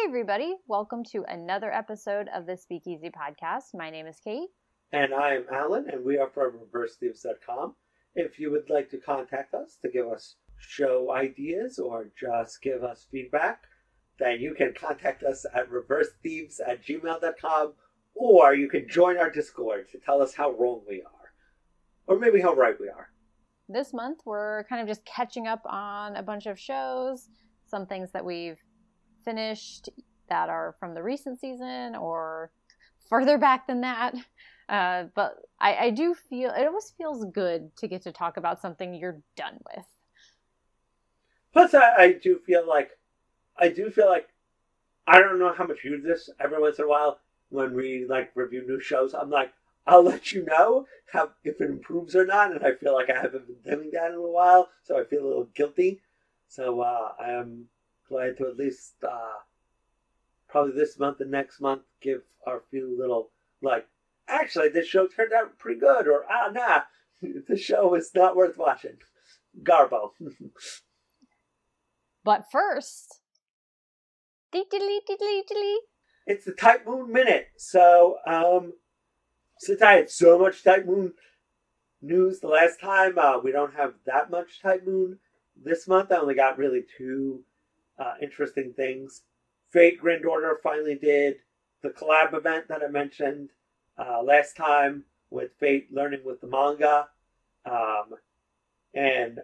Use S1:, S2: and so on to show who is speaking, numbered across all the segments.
S1: everybody. Welcome to another episode of the Speakeasy Podcast. My name is Kate.
S2: And I am Alan, and we are from ReverseThieves.com. If you would like to contact us to give us show ideas or just give us feedback, then you can contact us at reversethieves@gmail.com, or you can join our Discord to tell us how wrong we are. Or maybe how right we are.
S1: This month, we're kind of just catching up on a bunch of shows, some things that we've finished that are from the recent season or further back than that. But I do feel, it always feels good to get to talk about something you're done with.
S2: Plus, I do feel like, I don't know how much you do this every once in a while when we review new shows. I'm like, I'll let you know if it improves or not, and I feel like I haven't been doing that in a while, so I feel a little guilty. So I am glad to at least probably this month and next month give our few little actually this show turned out pretty good, or nah, the show is not worth watching. Garbo.
S1: But first,
S2: it's the Type Moon Minute. So since I had so much Type Moon news the last time, we don't have that much Type Moon this month. I only got really two interesting things. Fate Grand Order finally did the collab event that I mentioned last time with Fate learning with the manga. And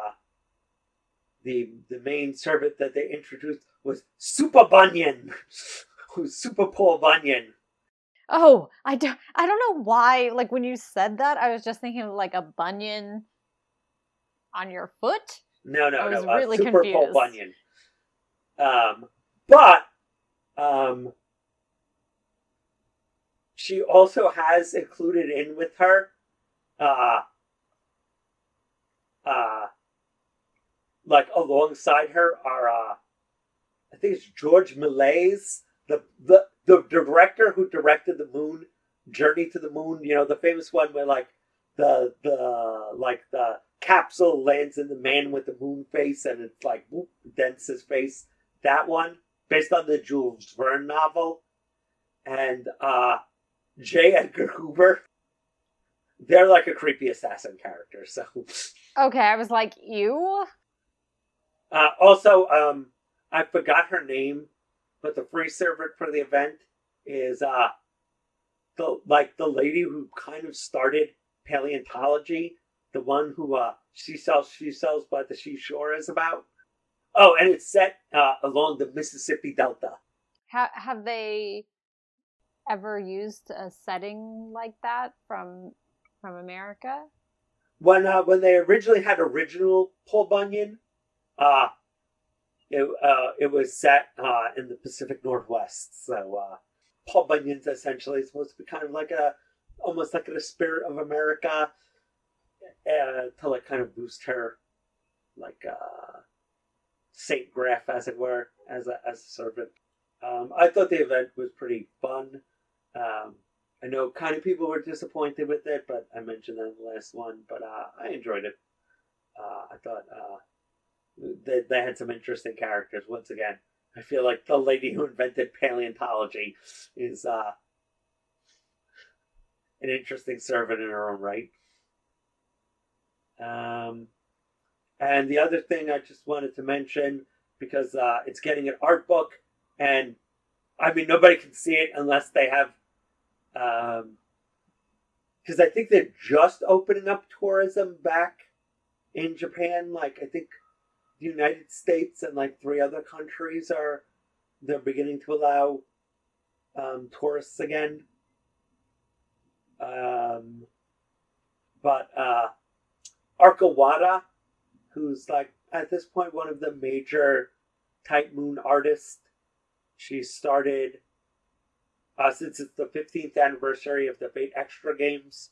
S2: the main servant that they introduced was Super Bunyan, who's Super Paul Bunyan.
S1: Oh, I don't know why, when you said that, I was just thinking of a bunion on your foot.
S2: No,
S1: I was
S2: no,
S1: really
S2: Super
S1: confused.
S2: Paul Bunyan. But she also has included in with her alongside her are I think it's George Méliès, the director who directed the Moon Journey to the Moon, the famous one where the capsule lands in the man with the moon face and it's whoop, dents his face. That one, based on the Jules Verne novel. And J. Edgar Hoover, they're like a creepy assassin character, so.
S1: Okay, I was like, ew.
S2: Also, I forgot her name, but the free servant for the event is the lady who kind of started paleontology, the one who she sells by the seashore is about. Oh, and it's set along the Mississippi Delta.
S1: Have they ever used a setting like that from America?
S2: When they originally had original Paul Bunyan, it was set in the Pacific Northwest. So Paul Bunyan's essentially supposed to be kind of almost like a spirit of America, to kind of boost her Saint Graph, as it were, as a servant. I thought the event was pretty fun. I know kind of people were disappointed with it, but I mentioned that in the last one. But I enjoyed it. I thought they had some interesting characters. Once again, I feel like the lady who invented paleontology is an interesting servant in her own right. And the other thing I just wanted to mention, because it's getting an art book, and I mean, nobody can see it unless they have, because I think they're just opening up tourism back in Japan. I think the United States and 3 other countries they're beginning to allow tourists again. But Arkawada, who's at this point one of the major Type Moon artists, she started since it's the 15th anniversary of the Fate Extra Games.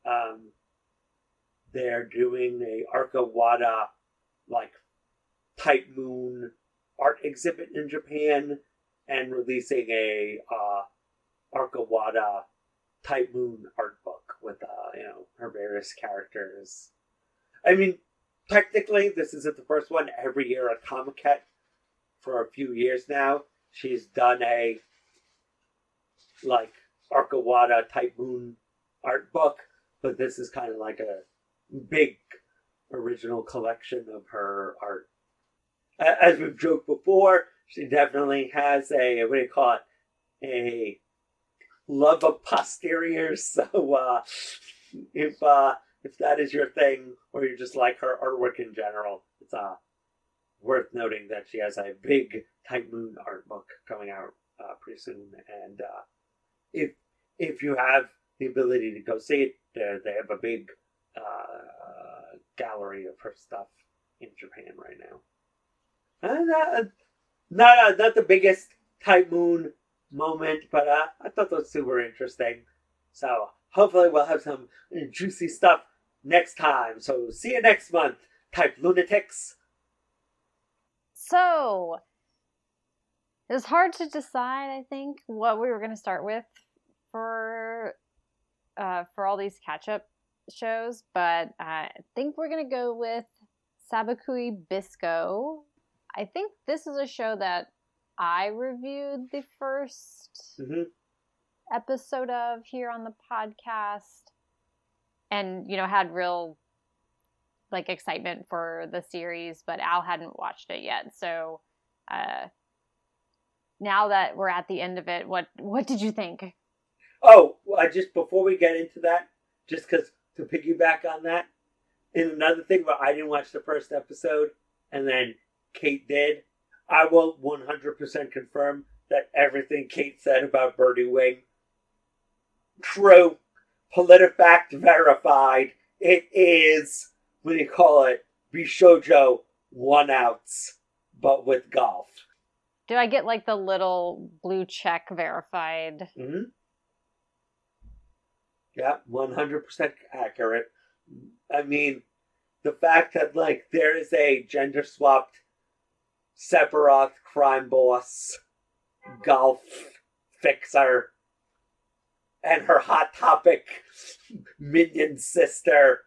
S2: They're doing a Arkawada Type Moon art exhibit in Japan and releasing a Arkawada Type Moon art book with her various characters. I mean, technically, this isn't the first one. Every year at Comic-Con for a few years now, she's done a like Arkawada Type Moon art book, but this is kind of like a big original collection of her art. As we've joked before, she definitely has a, what do you call it, a love of posteriors. So if that is your thing, or you just like her artwork in general, it's worth noting that she has a big Type Moon art book coming out pretty soon. And if you have the ability to go see it, they have a big gallery of her stuff in Japan right now. Not the biggest Type Moon moment, but I thought those two were interesting. So hopefully we'll have some juicy stuff next time. So see you next month, Type Lunatics.
S1: So it was hard to decide, I think, what we were going to start with for all these catch-up shows, but I think we're going to go with Sabakui Bisco. I think this is a show that I reviewed the first episode of here on the podcast, and had real excitement for the series, but Al hadn't watched it yet. So now that we're at the end of it, what did you think?
S2: Oh, just before we get into that, just because to piggyback on that, and another thing where I didn't watch the first episode and then Kate did, I will 100% confirm that everything Kate said about Birdie Wing, true, PolitiFact verified. It is, what do you call it, Bishojo 1-outs, but with golf.
S1: Do I get the little blue check verified?
S2: Mm-hmm. Yeah, 100% accurate. I mean, the fact that there is a gender swapped Sephiroth crime boss, golf fixer, and her Hot Topic minion sister,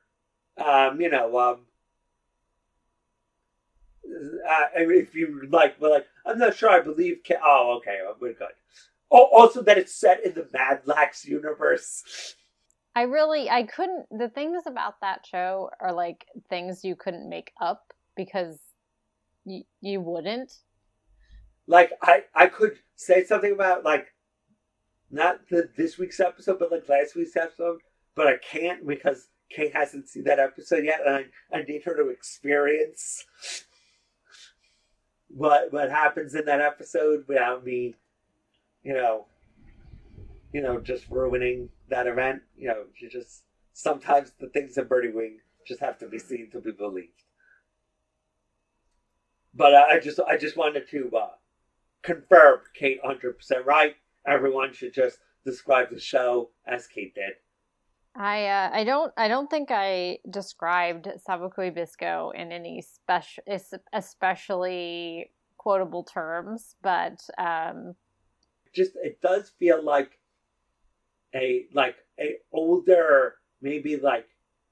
S2: if you I'm not sure I believe. Oh, okay, we're good. Oh, also that it's set in the Mad Lax universe.
S1: The things about that show are things you couldn't make up because you wouldn't.
S2: I could say something about not this week's episode, but last week's episode, but I can't because Kate hasn't seen that episode yet, and I need her to experience what happens in that episode without me, just ruining that event. You just sometimes the things in Birdie Wing just have to be seen to be believed. But I just wanted to confirm Kate 100% right. Everyone should just describe the show as Kate did.
S1: I don't think I described Sabakui Bisco in any especially quotable terms, but
S2: just it does feel like a older, maybe late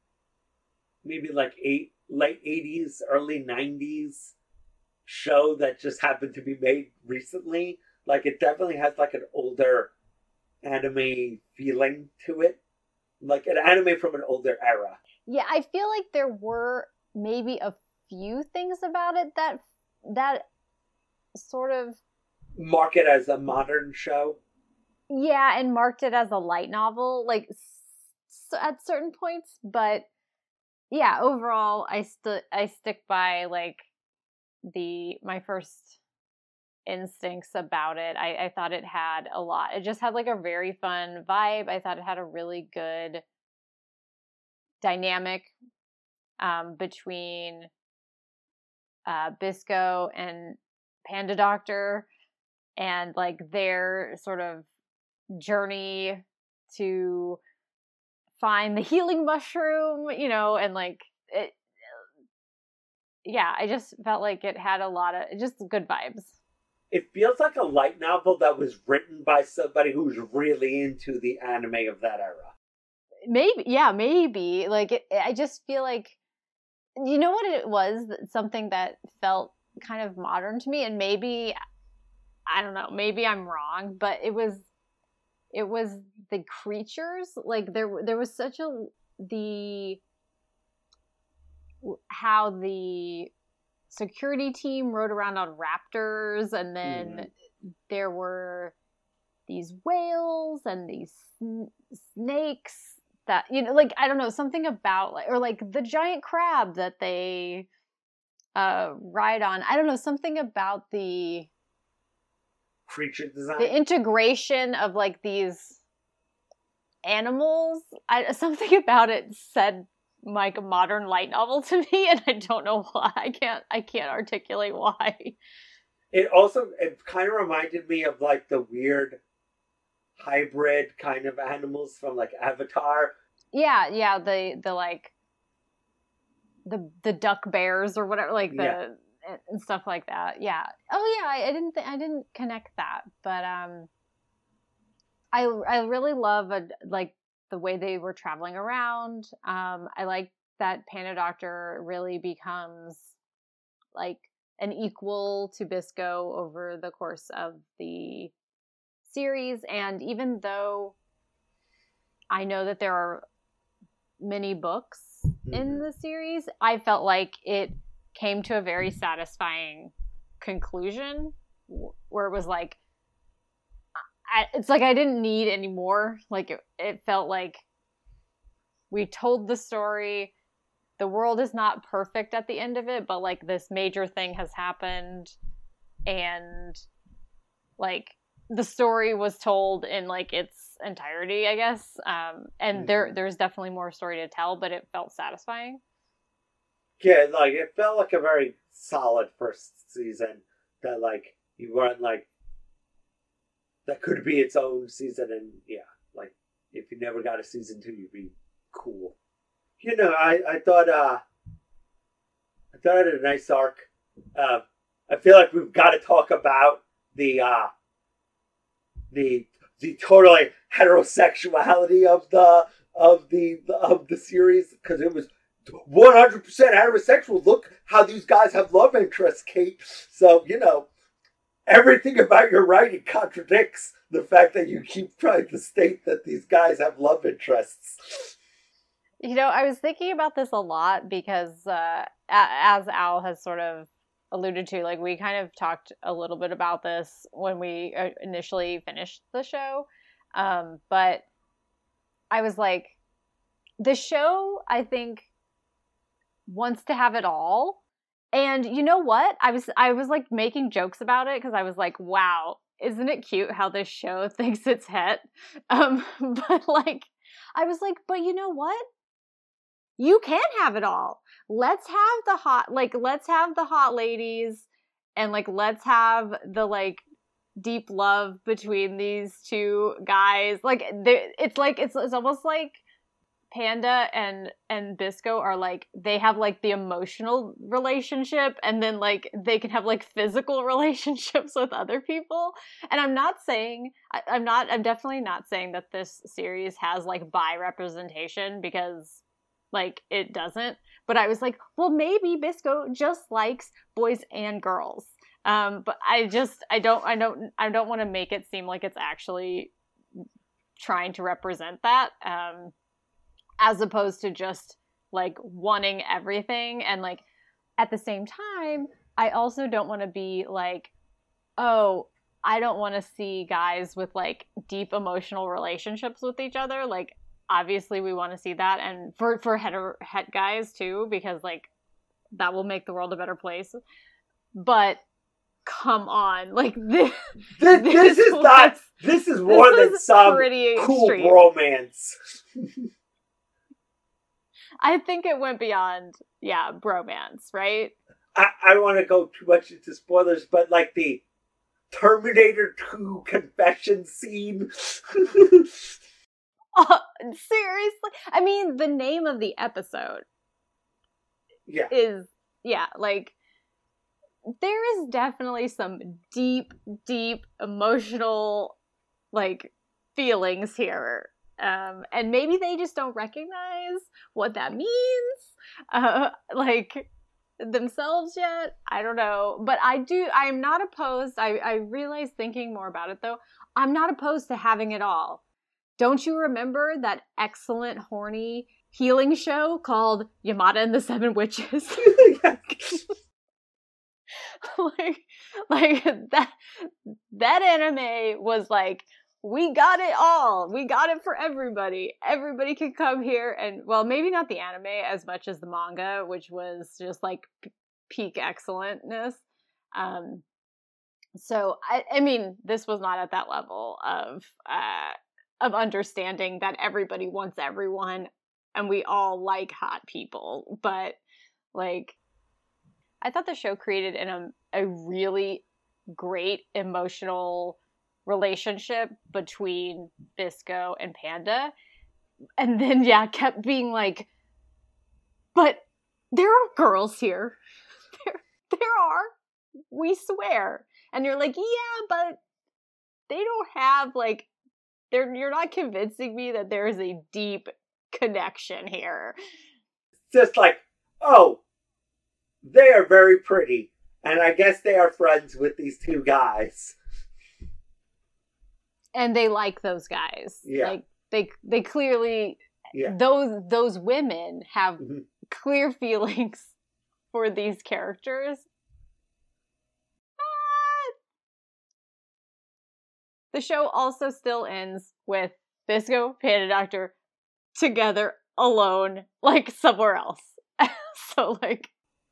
S2: 80s, early 90s show that just happened to be made recently. It definitely has an older anime feeling to it. An anime from an older era.
S1: Yeah, I feel like there were maybe a few things about it that sort of
S2: mark it as a modern show.
S1: Yeah, and marked it as a light novel, at certain points. But yeah, overall, I stick by my first instincts about it. I thought it had a lot. It just had a very fun vibe. I thought it had a really good dynamic between Bisco and Panda Doctor, and their sort of journey to find the healing mushroom, and it. Yeah, I just felt like it had a lot of just good vibes.
S2: It feels like a light novel that was written by somebody who's really into the anime of that era.
S1: Maybe. I just feel like, you know what it was? Something that felt kind of modern to me, and maybe I don't know, maybe I'm wrong, but it was the creatures, like there was such how the security team rode around on raptors, and then there were these whales and these snakes that, like, I don't know, something about, like, or like the giant crab that they ride on. I don't know, something about the
S2: creature design,
S1: the integration of like these animals. Something about it said like a modern light novel to me, and I don't know why. I can't articulate why.
S2: It kind of reminded me of like the weird hybrid kind of animals from like Avatar.
S1: Yeah, the like the duck bears or whatever, like the and stuff like that. Yeah. Oh yeah, I didn't connect that, but I really love like the way they were traveling around. I like that Panda Doctor really becomes like an equal to Bisco over the course of the series, and even though I know that there are many books in the series, I felt like it came to a very satisfying conclusion where it was like, it's like I didn't need any more. Like it felt like we told the story. The world is not perfect at the end of it, but like this major thing has happened, and like the story was told in like its entirety, I guess. And there's definitely more story to tell, but it felt satisfying.
S2: Yeah, like it felt like a very solid first season that like you weren't like that could be its own season, and like if you never got a season 2, you'd be cool. I thought it had a nice arc. I feel like we've got to talk about the totally heterosexuality of the series, because it was 100% heterosexual. Look how these guys have love interests, Kate. So everything about your writing contradicts the fact that you keep trying to state that these guys have love interests.
S1: I was thinking about this a lot because, as Al has sort of alluded to, like we kind of talked a little bit about this when we initially finished the show. But I was like, the show, I think, wants to have it all. And you know what? I was like making jokes about it because I was like, wow, isn't it cute how this show thinks it's het? But like, I was like, but you know what? You can have it all. Let's have the hot ladies, and like let's have the like deep love between these two guys. Like it's almost like Panda and Bisco are like, they have like the emotional relationship, and then like they can have like physical relationships with other people. And I'm definitely not saying that this series has like bi representation, because like it doesn't. But I was like, well, maybe Bisco just likes boys and girls. But I don't want to make it seem like it's actually trying to represent that, as opposed to just like wanting everything. And like at the same time, I also don't want to be like, oh, I don't want to see guys with like deep emotional relationships with each other. Like obviously we want to see that, and for het guys too, because like that will make the world a better place. But come on, like this
S2: is more than some cool extreme bromance.
S1: I think it went beyond, bromance, right?
S2: I don't want to go too much into spoilers, but like the Terminator 2 confession scene.
S1: Seriously? I mean, the name of the episode is, like, there is definitely some deep, deep emotional, like, feelings here. And maybe they just don't recognize what that means. Like, themselves yet. I don't know. But I'm not opposed. I realize thinking more about it though, I'm not opposed to having it all. Don't you remember that excellent horny healing show called Yamada and the Seven Witches? like that anime was like, we got it all. We got it for everybody. Everybody can come here and, well, maybe not the anime as much as the manga, which was just like peak excellentness. So I mean, this was not at that level of understanding that everybody wants everyone and we all like hot people. But like, I thought the show created a really great emotional relationship between Bisco and Panda. And then, yeah, kept being like, but there are girls here. There are. We swear. And you're like, yeah, but they don't have, like, you're not convincing me that there is a deep connection here.
S2: Just like, oh, they are very pretty. And I guess they are friends with these two guys.
S1: And they like those guys.
S2: Yeah.
S1: Like they clearly,
S2: yeah.
S1: Those women have clear feelings for these characters. The show also still ends with Bisco, Panda Doctor together, alone, like somewhere else. So like,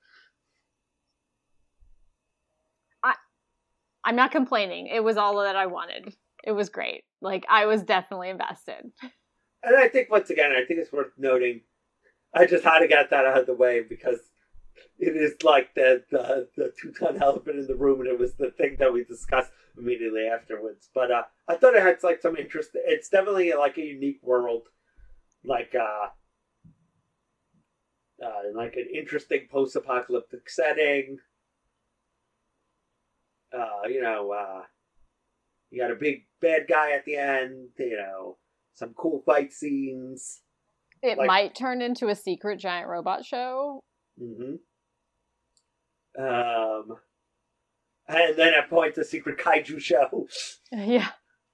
S1: I'm not complaining. It was all that I wanted. It was great. Like, I was definitely invested.
S2: And I think, once again, I think it's worth noting, I just had to get that out of the way because it is like the two-ton elephant in the room, and it was the thing that we discussed immediately afterwards. But I thought it had like some interest. It's definitely like a unique world, like an interesting post-apocalyptic setting. You got a big bad guy at the end, some cool fight scenes.
S1: It might turn into a secret giant robot show.
S2: Mm-hmm. And then at points a secret kaiju show.
S1: Yeah.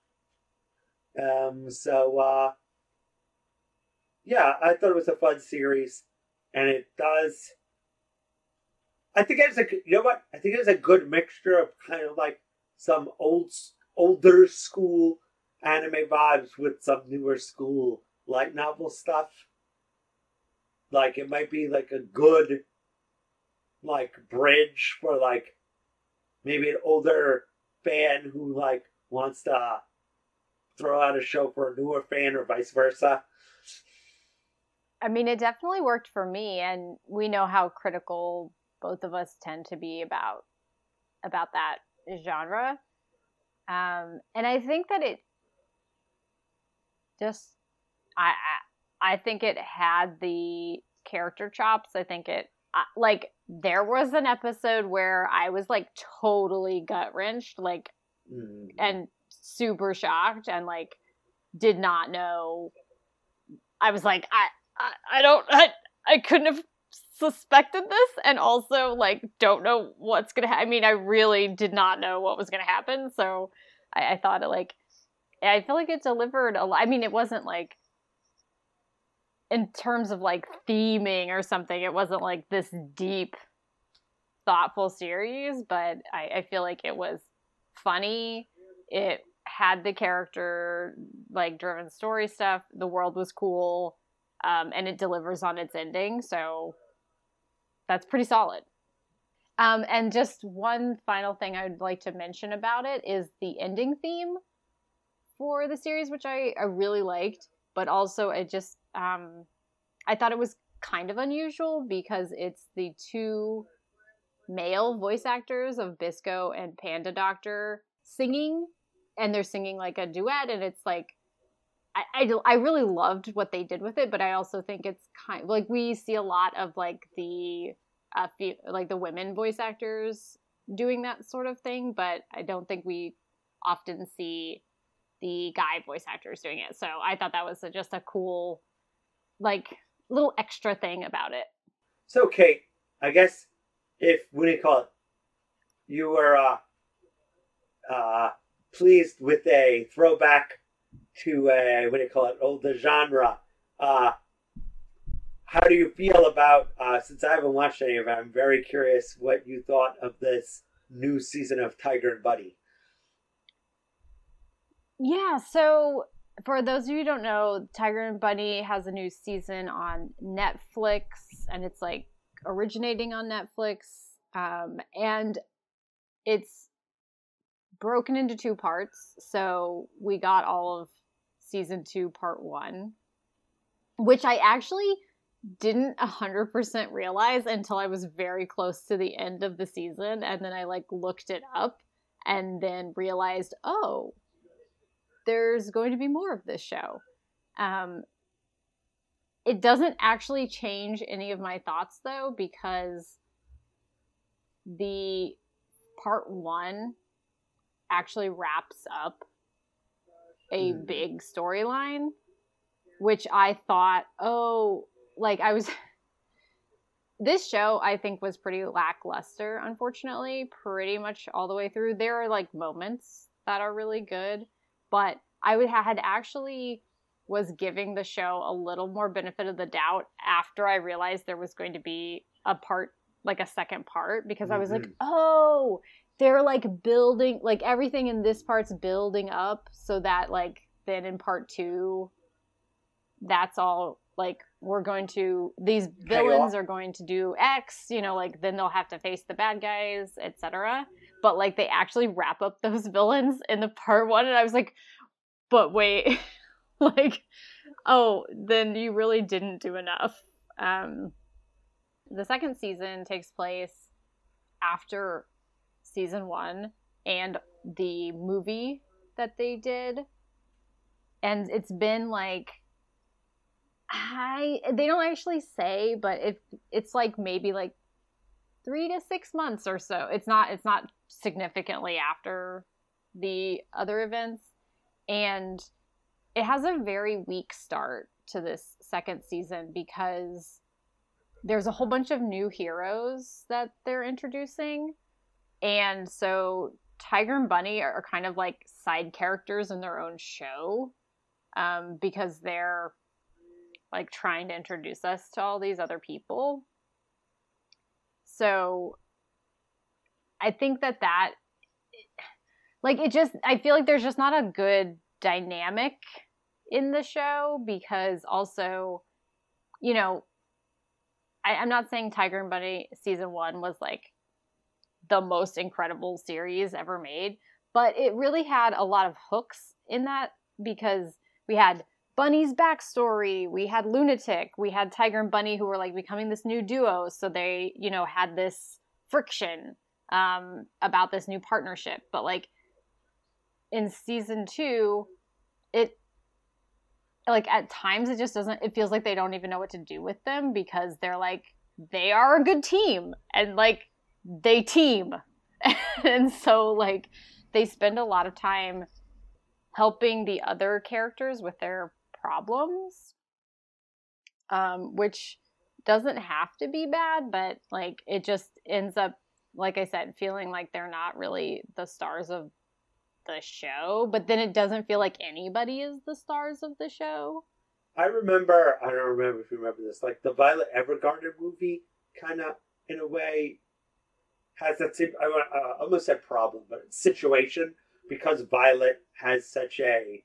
S2: I thought it was a fun series, and it does. I think it's I think it's a good mixture of kind of like some older school anime vibes with some newer school light novel stuff. Like, it might be like a good like bridge for like maybe an older fan who like wants to throw out a show for a newer fan, or vice versa.
S1: I mean, it definitely worked for me, and we know how critical both of us tend to be about that genre. And I think that it just, I think it had the character chops. I think it, like, there was an episode where I was like totally gut wrenched, like, and super shocked, and like did not know. I was like, I couldn't have suspected this, and also like don't know what's gonna happen. I mean, I really did not know what was gonna happen, so I thought it like, I feel like it delivered a lot. I mean, it wasn't like, in terms of like theming or something, it wasn't like this deep, thoughtful series, but I feel like it was funny. It had the character like driven story stuff. The world was cool, and it delivers on its ending, so that's pretty solid. And just one final thing I would like to mention about it is the ending theme for the series, which I really liked, but also it just, I thought it was kind of unusual because it's the two male voice actors of Bisco and Panda Doctor singing, and they're singing like a duet, and it's like, I really loved what they did with it, but I also think it's kind of like, we see a lot of like the women voice actors doing that sort of thing, but I don't think we often see the guy voice actors doing it. So I thought that was just a cool, like, little extra thing about it.
S2: So, Kate, I guess if, what do you call it, you were pleased with a throwback to a, what do you call it, older genre, how do you feel about, since I haven't watched any of it, I'm very curious what you thought of this new season of Tiger and Bunny.
S1: Yeah, so for those of you who don't know, Tiger and Bunny has a new season on Netflix, and it's like originating on Netflix, and it's broken into 2 parts. So we got all of season 2, part 1, which I actually didn't 100% realize until I was very close to the end of the season, and then I like looked it up and then realized, oh, there's going to be more of this show. It doesn't actually change any of my thoughts though, because the part 1 actually wraps up a big storyline, which I thought, oh, like I was this show I think was pretty lackluster, unfortunately, pretty much all the way through. There are like moments that are really good, but I had actually was giving the show a little more benefit of the doubt after I realized there was going to be a part, like a second part, because I was like, oh, they're like building, like everything in this part's building up so that like then in part 2, that's all like these villains are going to do X, you know, like then they'll have to face the bad guys, etc. But like they actually wrap up those villains in the part 1, and I was like, but wait, like, oh, then you really didn't do enough. The second season takes place after season 1 and the movie that they did, and it's been like, they don't actually say, but it's like maybe like 3 to 6 months or so. It's not significantly after the other events, and it has a very weak start to this second season because there's a whole bunch of new heroes that they're introducing, and so Tiger and Bunny are kind of like side characters in their own show, because they're like trying to introduce us to all these other people. So I think that like it just, I feel like there's just not a good dynamic in the show, because also, you know, I'm not saying Tiger and Bunny season 1 was like the most incredible series ever made, but it really had a lot of hooks in that, because we had Bunny's backstory, we had Lunatic, we had Tiger and Bunny who were like becoming this new duo, so they, you know, had this friction about this new partnership. But like in season 2, it like at times it just doesn't, it feels like they don't even know what to do with them, because they're like, they are a good team, and like they team and so like they spend a lot of time helping the other characters with their problems, which doesn't have to be bad, but like it just ends up, like I said, feeling like they're not really the stars of the show, but then it doesn't feel like anybody is the stars of the show.
S2: I don't remember if you remember this, like the Violet Evergarden movie kind of, in a way, has that same, I almost said problem, but situation, because Violet has such a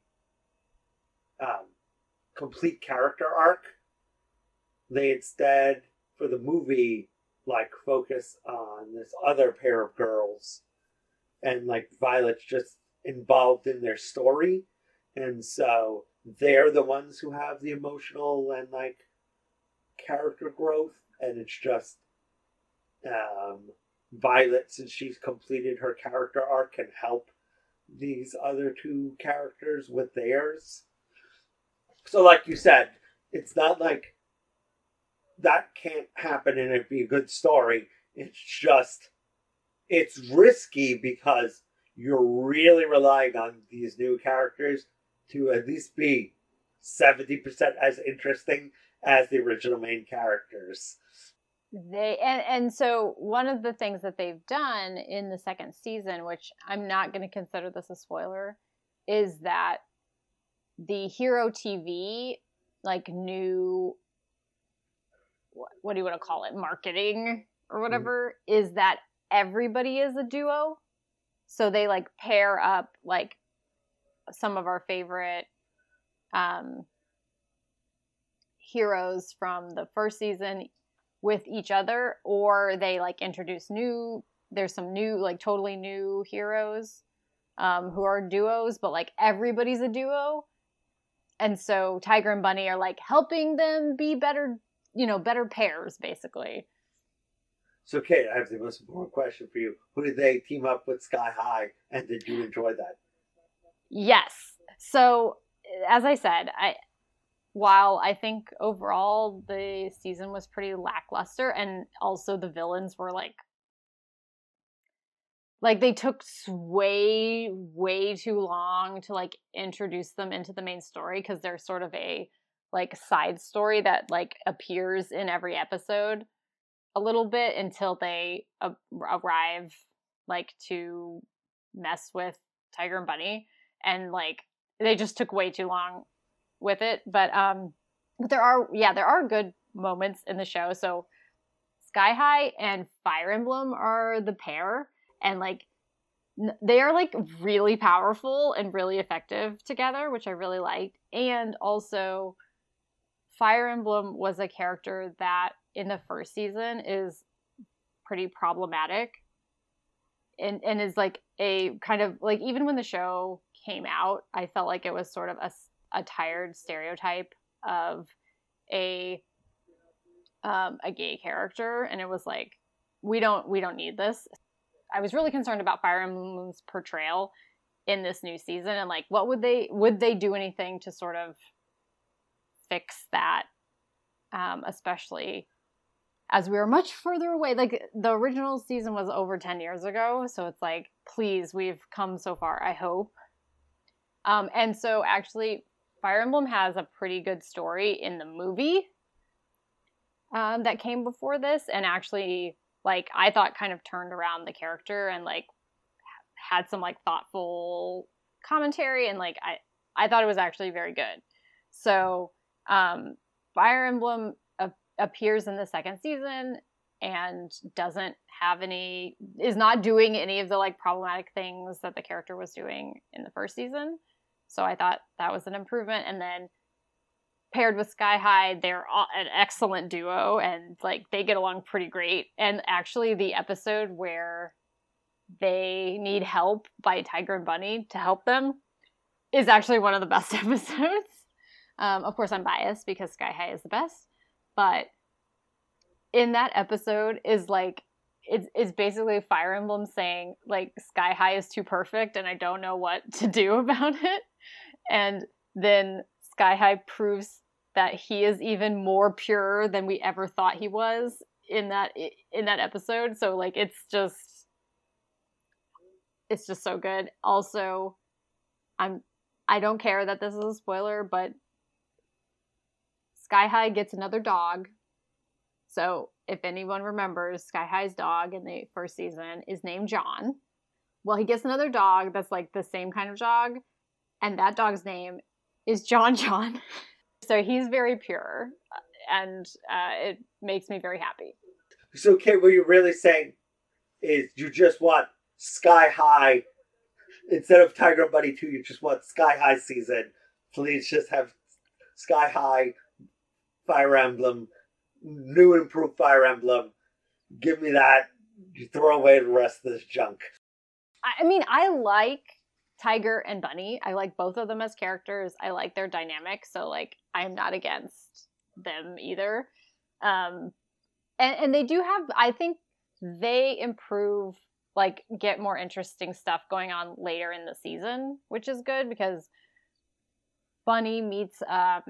S2: complete character arc. They instead, for the movie, like focus on this other pair of girls, and like Violet's just involved in their story, and so they're the ones who have the emotional and like character growth, and it's just Violet, since she's completed her character arc, can help these other 2 characters with theirs. So like you said, it's not like that can't happen and it'd be a good story. It's just, it's risky because you're really relying on these new characters to at least be 70% as interesting as the original main characters.
S1: And so one of the things that they've done in the second season, which I'm not going to consider this a spoiler, is that the Hero TV, like, new, what do you want to call it, marketing or whatever, is that everybody is a duo. So they, like, pair up, like, some of our favorite heroes from the first season with each other, or they, like, introduce there's some new, like, totally new heroes who are duos, but, like, everybody's a duo. And so Tiger and Bunny are, like, helping them be better, better pairs, basically.
S2: So, Kate, I have the most important question for you. Who did they team up with Sky High, and did you enjoy that?
S1: Yes. So, as I said, while I think overall the season was pretty lackluster, and also the villains were like they took way, way too long to, like, introduce them into the main story, because they're sort of a, like, side story that, like, appears in every episode a little bit until they arrive, like, to mess with Tiger and Bunny, and, like, they just took way too long with it. But there are good moments in the show. So Sky High and Fire Emblem are the pair, and, like, they are, like, really powerful and really effective together, which I really liked. And also, Fire Emblem was a character that in the first season is pretty problematic, and is, like, a kind of, like, even when the show came out, I felt like it was sort of a tired stereotype of a gay character, and it was like, we don't need this. I was really concerned about Fire Emblem's portrayal in this new season, and, like, would they do anything to sort of fix that, especially as we were much further away. Like, the original season was over 10 years ago, so it's like, please, we've come so far, I hope. And so actually Fire Emblem has a pretty good story in the movie that came before this, and actually, like, I thought kind of turned around the character, and, like, had some, like, thoughtful commentary, and, like, I thought it was actually very good. So Fire Emblem appears in the second season and is not doing any of the, like, problematic things that the character was doing in the first season. So I thought that was an improvement. And then paired with Sky High, they're an excellent duo, and, like, they get along pretty great. And actually, the episode where they need help by Tiger and Bunny to help them is actually one of the best episodes. Of course, I'm biased because Sky High is the best, but in that episode is, like, it's basically Fire Emblem saying, like, Sky High is too perfect and I don't know what to do about it. And then Sky High proves that he is even more pure than we ever thought he was in that episode. So, like, it's just so good. Also, I don't care that this is a spoiler, but Sky High gets another dog. So if anyone remembers, Sky High's dog in the first season is named John. Well, he gets another dog that's, like, the same kind of dog, and that dog's name is John John. So he's very pure, and it makes me very happy.
S2: So, Kate, what you're really saying is you just want Sky High, instead of Tiger and Bunny 2, you just want Sky High season. Please just have Sky High, Fire Emblem, new and improved Fire Emblem. Give me that. You throw away the rest of this junk.
S1: I mean, I like Tiger and Bunny. I like both of them as characters. I like their dynamic. So, like, I'm not against them either. And they do have, I think they improve, like, get more interesting stuff going on later in the season, which is good because Bunny meets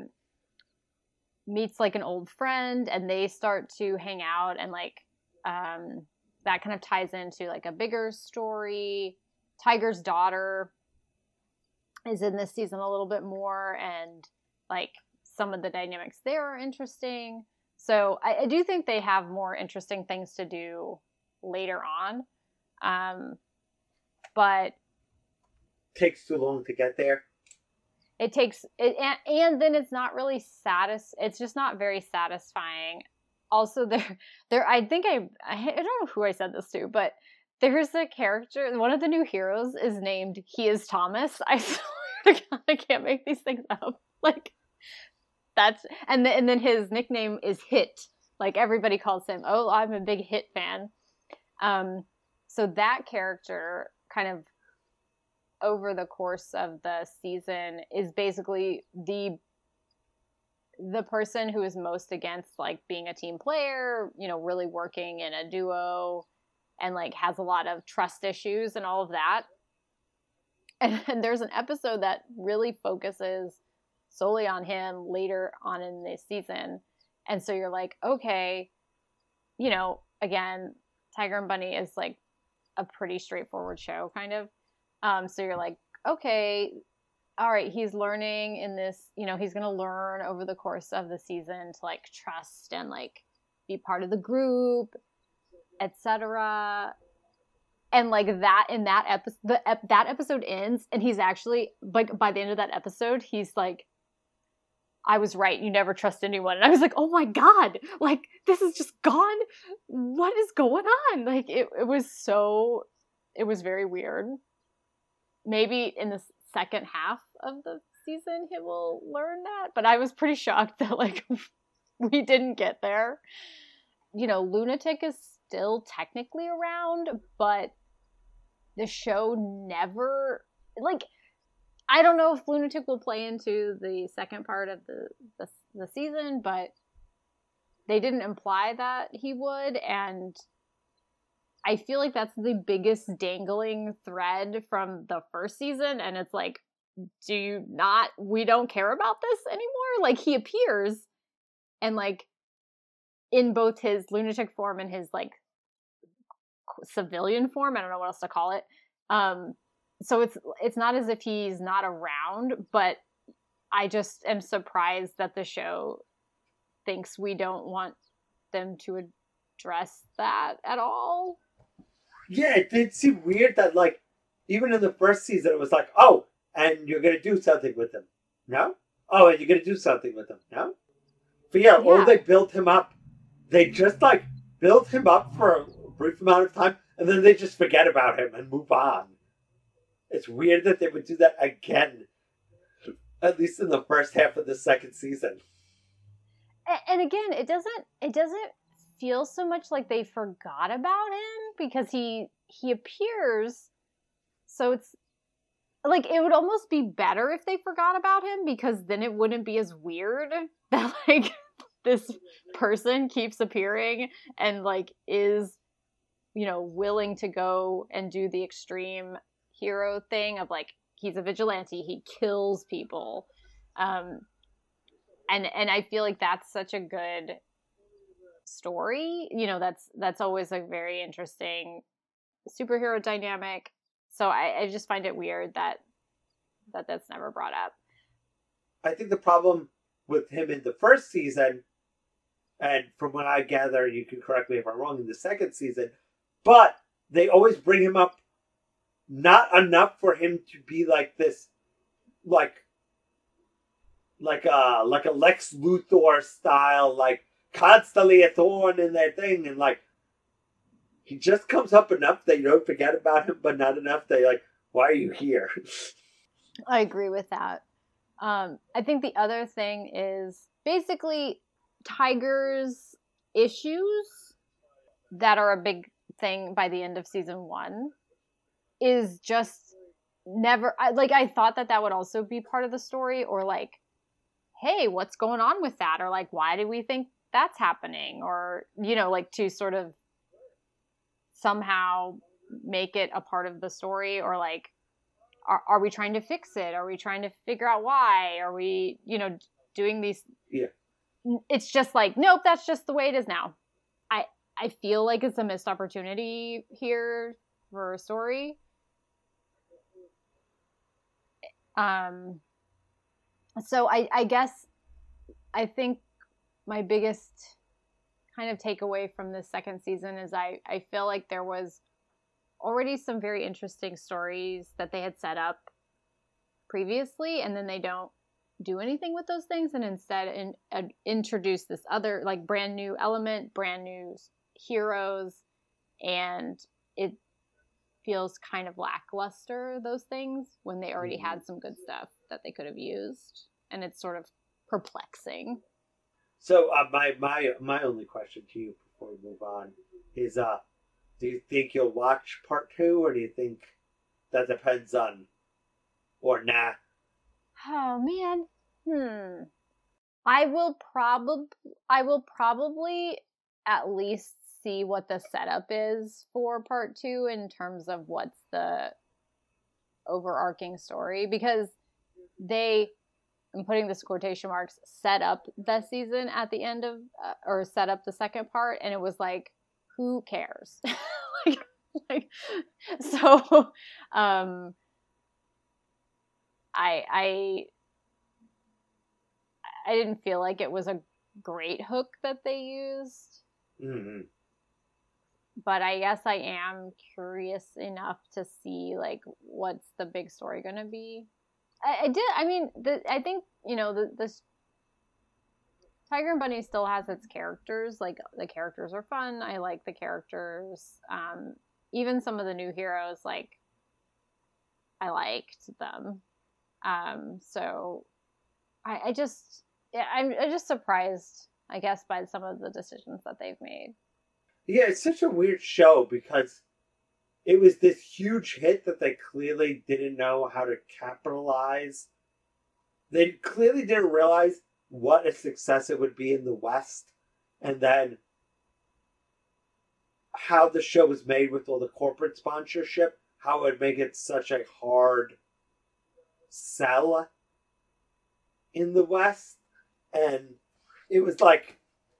S1: like an old friend, and they start to hang out, and, like, that kind of ties into, like, a bigger story. Tiger's daughter is in this season a little bit more, and, like, some of the dynamics there are interesting. So I do think they have more interesting things to do later on. But
S2: takes too long to get there.
S1: It takes it, and then it's not really it's just not very satisfying. Also, I think I don't know who I said this to, but there's a character, one of the new heroes is named He Is Thomas. I swear to God, I can't make these things up. Like, that's, and then his nickname is Hit. Like, everybody calls him, oh, I'm a big Hit fan. So that character kind of over the course of the season is basically the person who is most against like being a team player, you know, really working in a duo, and like has a lot of trust issues and all of that. And there's an episode that really focuses solely on him later on in this season. And so you're like, okay, you know, again, Tiger and Bunny is like a pretty straightforward show, kind of. So you're like, okay, all right, he's learning in this, you know, he's going to learn over the course of the season to like trust and like be part of the group, etc. And like that in that episode, that episode ends, and he's actually like, by the end of that episode, he's like, I was right, you never trust anyone. And I was like, oh my God, like this is just gone. What is going on? Like it was very weird. Maybe in the second half of the season he will learn that, but I was pretty shocked that like we didn't get there. You know, Lunatic is still technically around, but the show never, like, I don't know if Lunatic will play into the second part of the season, but they didn't imply that he would, and I feel like that's the biggest dangling thread from the first season, and it's like, we don't care about this anymore? Like, he appears, and like, in both his lunatic form and his like civilian form, I don't know what else to call it. So it's not as if he's not around, but I just am surprised that the show thinks we don't want them to address that at all.
S2: Yeah, it did seem weird that, like, even in the first season, it was like, oh, and you're going to do something with him. No? Oh, and you're going to do something with him. No? But yeah, or they built him up. They just, like, built him up for a brief amount of time, and then they just forget about him and move on. It's weird that they would do that again, at least in the first half of the second season.
S1: And again, it doesn't feel so much like they forgot about him, because he appears, so it's like it would almost be better if they forgot about him, because then it wouldn't be as weird that like this person keeps appearing and like is, you know, willing to go and do the extreme hero thing of like, he's a vigilante, he kills people, and I feel like that's such a good story, you know, that's always a very interesting superhero dynamic. So I just find it weird that that's never brought up.
S2: I think the problem with him in the first season, and from what I gather, you can correct me if I'm wrong, in the second season, but they always bring him up not enough for him to be like this, like a Lex Luthor style, like constantly a thorn in their thing, and like he just comes up enough that you don't forget about him, but not enough that you're like, why are you here?
S1: I agree with that. I think the other thing is basically Tiger's issues that are a big thing by the end of season 1 is just never, I thought that would also be part of the story, or like, hey, what's going on with that? Or like, why do we think that's happening? Or, you know, like to sort of somehow make it a part of the story, or like, are we trying to fix it? Are we trying to figure out why? Are we, you know, doing these?
S2: Yeah.
S1: It's just like, nope, that's just the way it is now. I feel like it's a missed opportunity here for a story. So I guess I think my biggest kind of take away from the second season is I feel like there was already some very interesting stories that they had set up previously, and then they don't do anything with those things, and instead introduce this other, like, brand new element, brand new heroes, and it feels kind of lackluster, those things, when they already had some good stuff that they could have used, and it's sort of perplexing.
S2: So my only question to you before we move on is, do you think you'll watch part 2, or do you think that depends on, or nah?
S1: Oh man, I will probably at least see what the setup is for part 2 in terms of what's the overarching story, because they, I'm putting this quotation marks, set up the season at the end of, or set up the second part, and it was like, who cares? like, so, I didn't feel like it was a great hook that they used.
S2: Mm-hmm.
S1: But I guess I am curious enough to see, like, what's the big story going to be. I think, this Tiger and Bunny still has its characters. Like, the characters are fun. I like the characters. Even some of the new heroes, like, I liked them. So I'm just surprised, I guess, by some of the decisions that they've made.
S2: Yeah, it's such a weird show because it was this huge hit that they clearly didn't know how to capitalize. They clearly didn't realize what a success it would be in the West, and then how the show was made with all the corporate sponsorship, how it would make it such a hard sell in the West. And it was like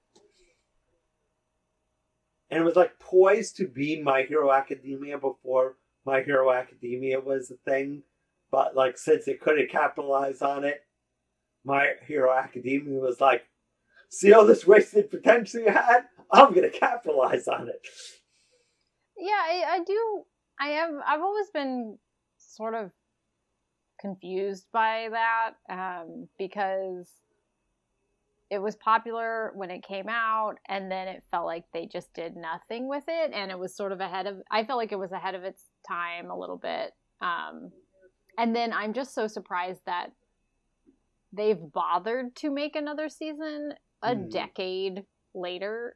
S2: poised to be My Hero Academia before My Hero Academia was a thing. But, like, since it couldn't capitalize on it, My Hero Academia was like, see all this wasted potential you had? I'm going to capitalize on it.
S1: Yeah, I do. I've always been sort of confused by that, because it was popular when it came out, and then it felt like they just did nothing with it, and it was sort of I felt like it was ahead of its time a little bit. And then I'm just so surprised that they've bothered to make another season a decade later.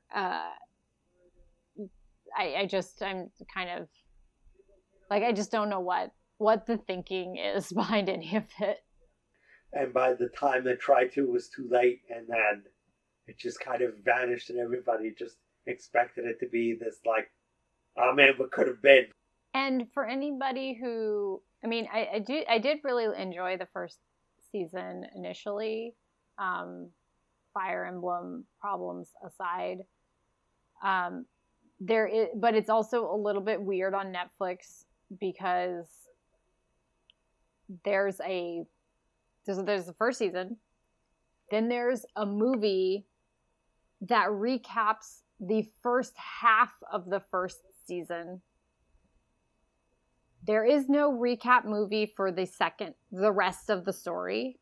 S1: I'm kind of like, I just don't know what the thinking is behind any of it.
S2: And by the time they tried to, it was too late, and then it just kind of vanished, and everybody just expected it to be this, like, oh man, what could have been.
S1: And for anybody who, I mean, I did really enjoy the first season initially, Fire Emblem problems aside. But it's also a little bit weird on Netflix because there's the first season, then there's a movie that recaps the first half of the first season. There is no recap movie for the rest of the story.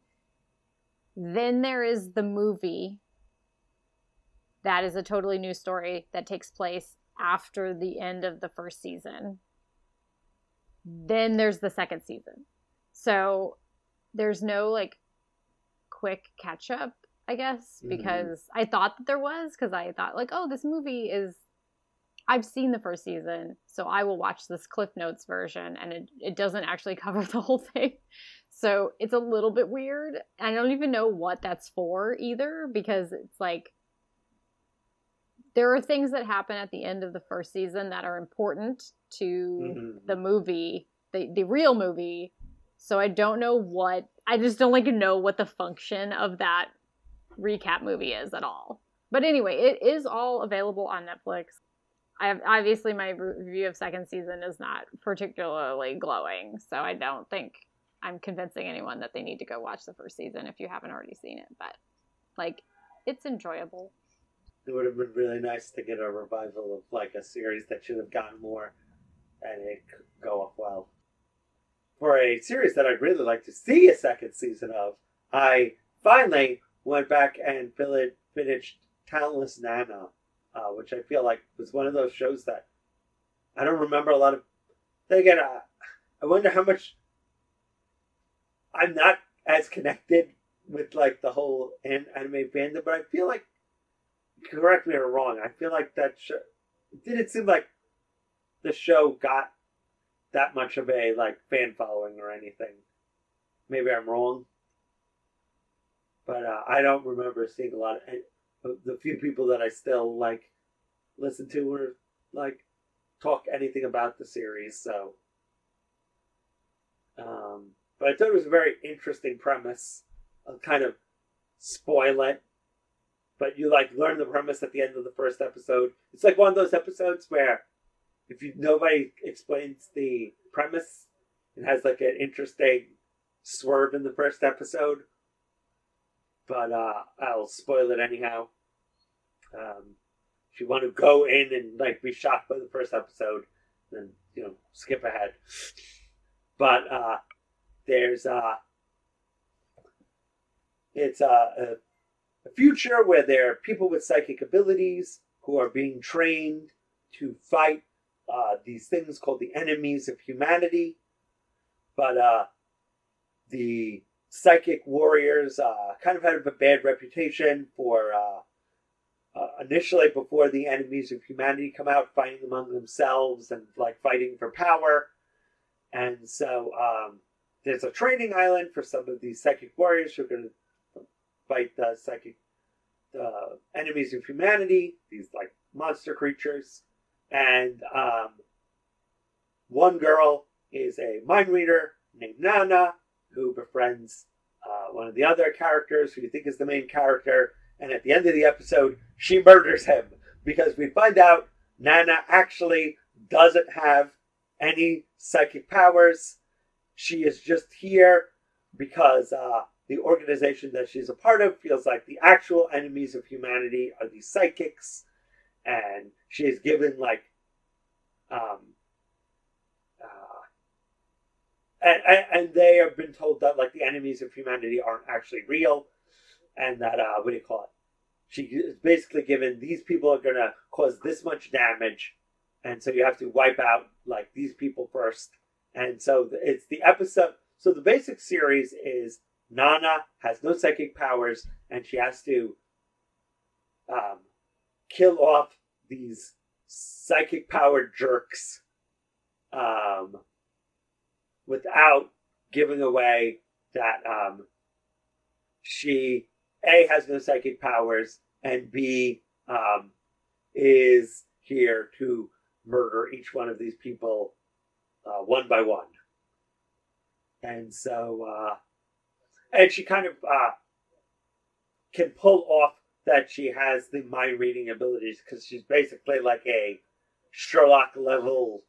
S1: Then there is the movie that is a totally new story that takes place after the end of the first season. Then there's the second season. So there's no, like, quick catch up, I guess, because I thought that there was, because I thought, like, oh, this movie is, I've seen the first season, so I will watch this Cliff Notes version, and it doesn't actually cover the whole thing. So it's a little bit weird. I don't even know what that's for either, because it's like, there are things that happen at the end of the first season that are important to the movie, the real movie. So I don't know I just don't know what the function of that recap movie is at all. But anyway, it is all available on Netflix. Obviously my review of second season is not particularly glowing, so I don't think I'm convincing anyone that they need to go watch the first season if you haven't already seen it. But, like, it's enjoyable.
S2: It would have been really nice to get a revival of like a series that should have gotten more and it could go off well. For a series that I'd really like to see a second season of, I finally went back and finished Talentless Nana, which I feel like was one of those shows that I don't remember a lot of. Then again, I wonder how much I'm not as connected with like the whole anime fandom, but I feel like, correct me if I'm wrong, I feel like that show, it didn't seem like the show got that much of a like fan following or anything. Maybe I'm wrong, but I don't remember seeing a lot of the few people that I still like listen to or like talk anything about the series. So, but I thought it was a very interesting premise. I'll kind of spoil it, but you like learn the premise at the end of the first episode. It's like one of those episodes where if nobody explains the premise, it has like an interesting swerve in the first episode. But I'll spoil it anyhow. If you want to go in and like be shocked by the first episode, then skip ahead. But there's it's a future where there are people with psychic abilities who are being trained to fight these things called the enemies of humanity. But the psychic warriors kind of had a bad reputation for initially before the enemies of humanity come out, fighting among themselves and like fighting for power. And so there's a training island for some of these psychic warriors who are going to fight the enemies of humanity, these like monster creatures. And one girl is a mind reader named Nana who befriends one of the other characters who you think is the main character. And at the end of the episode, she murders him because we find out Nana actually doesn't have any psychic powers. She is just here because the organization that she's a part of feels like the actual enemies of humanity are these psychics. And she is given like and they have been told that like the enemies of humanity aren't actually real, and that what do you call it? She is basically given these people are gonna cause this much damage, and so you have to wipe out like these people first. And so it's the episode. So the basic series is Nana has no psychic powers, and she has to kill off these psychic powered jerks without giving away that she A has no psychic powers and B is here to murder each one of these people one by one. And so and she kind of can pull off that she has the mind reading abilities because she's basically like a Sherlock level,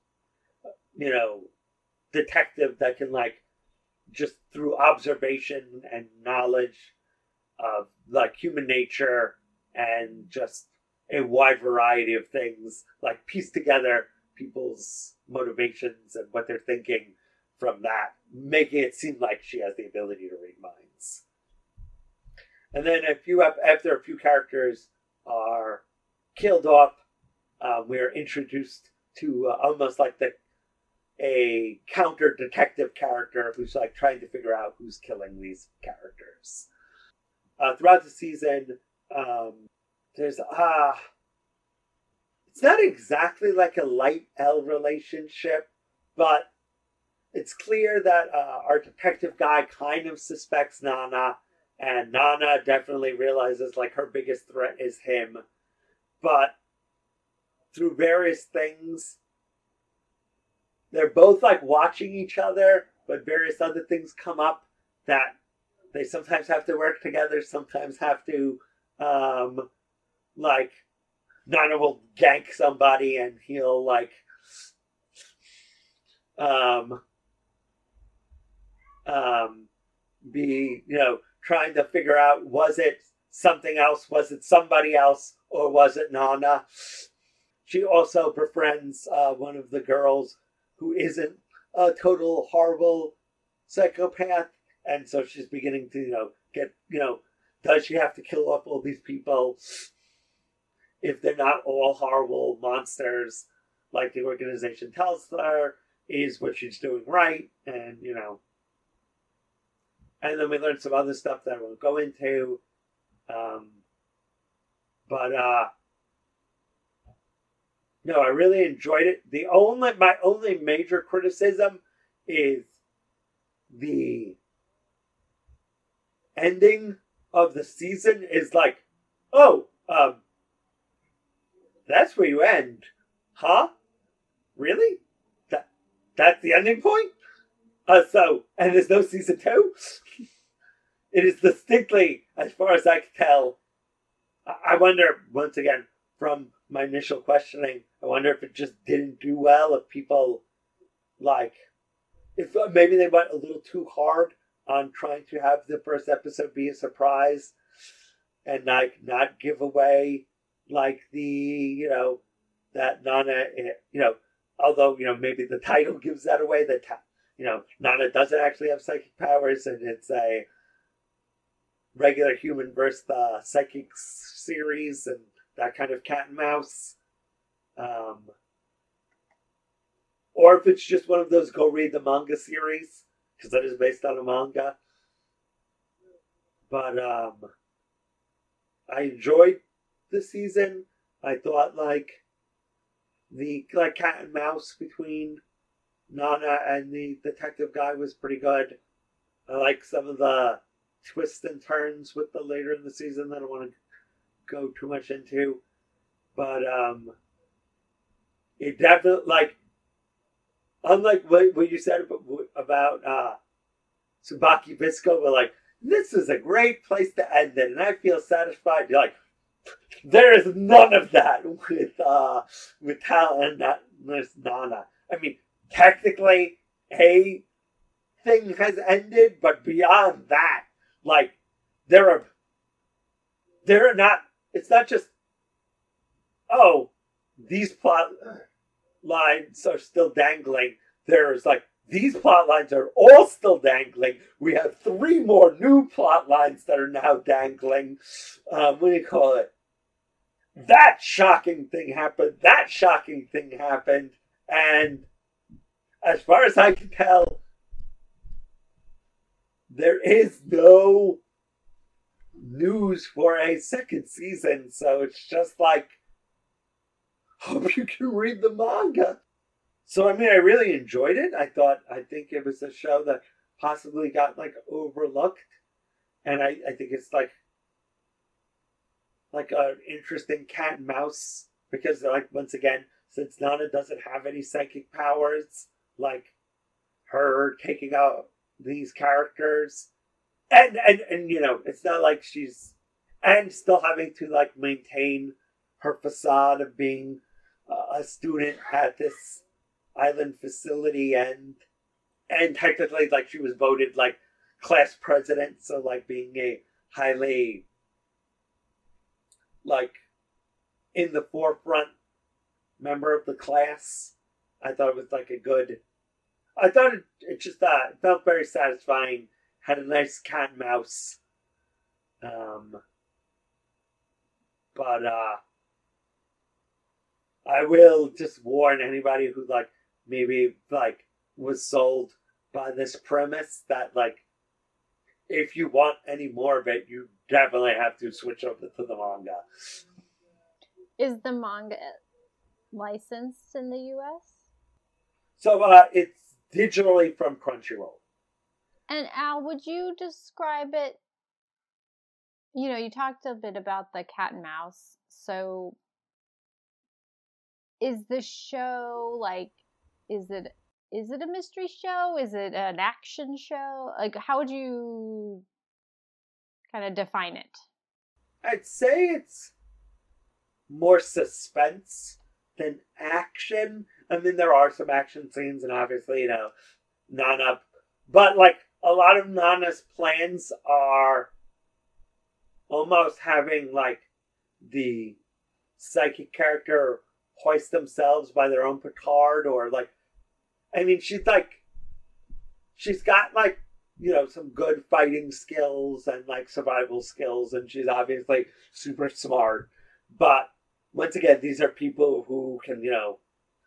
S2: detective that can like just through observation and knowledge of like human nature and just a wide variety of things, like piece together people's motivations and what they're thinking from that, making it seem like she has the ability to read minds. And then after a few characters are killed off, we're introduced to almost like a counter detective character who's like trying to figure out who's killing these characters. Throughout the season, there's it's not exactly like a light L relationship, but it's clear that our detective guy kind of suspects Nana, and Nana definitely realizes like her biggest threat is him. But through various things, they're both like watching each other, but various other things come up that they sometimes have to work together, sometimes have to like Nana will gank somebody and he'll like be trying to figure out, was it something else, was it somebody else, or was it Nana? She also befriends one of the girls who isn't a total horrible psychopath, and so she's beginning to, get, does she have to kill off all these people if they're not all horrible monsters like the organization tells her? Is what she's doing right? And, and then we learned some other stuff that I won't go into. But no, I really enjoyed it. My only major criticism is the ending of the season is like, oh, that's where you end, huh? Really? That's the ending point? And there's no season 2? It is distinctly, as far as I can tell, I wonder, once again, from my initial questioning, I wonder if it just didn't do well, if people, if maybe they went a little too hard on trying to have the first episode be a surprise and, not give away, that Nana, although, maybe the title gives that away, that, Nana doesn't actually have psychic powers, and it's a regular human versus the psychic series, and that kind of cat and mouse. Or if it's just one of those go read the manga series, because that is based on a manga. But I enjoyed the season. I thought the cat and mouse between Nana and the detective guy was pretty good. I like some of the twists and turns with the later in the season that I don't want to go too much into. But it definitely, unlike what you said about Tsubaki Bisco, but this is a great place to end it, and I feel satisfied. You're like, there is none of that with Tal and Nana. I mean, technically, a thing has ended, but beyond that, there are not. It's not just, oh, these plot lines are still dangling. There's these plot lines are all still dangling. We have 3 more new plot lines that are now dangling. What do you call it? That shocking thing happened. That shocking thing happened. And as far as I can tell, there is no news for a second season. So it's just hope you can read the manga. So, I mean, I really enjoyed it. I think it was a show that possibly got overlooked. And I think it's like an interesting cat and mouse, because once again, since Nana doesn't have any psychic powers, her taking out these characters and it's not like she's, and still having to maintain her facade of being a student at this island facility, and technically she was voted class president, so being a highly in the forefront member of the class. I thought it was a good. I thought it just it felt very satisfying. Had a nice cat and mouse. But I will just warn anybody who maybe was sold by this premise that if you want any more of it, you definitely have to switch over to the manga.
S1: Is the manga licensed in the US?
S2: So it's digitally from Crunchyroll.
S1: And Al, would you describe it? You talked a bit about the cat and mouse. So is the show is it a mystery show? Is it an action show? How would you kind of define it?
S2: I'd say it's more suspense than action. I mean, there are some action scenes, and obviously, Nana, but a lot of Nana's plans are almost having the psychic character hoist themselves by their own petard, or like, I mean, she's got like, you know, some good fighting skills and like survival skills, and she's obviously super smart. But once again, these are people who can, you know,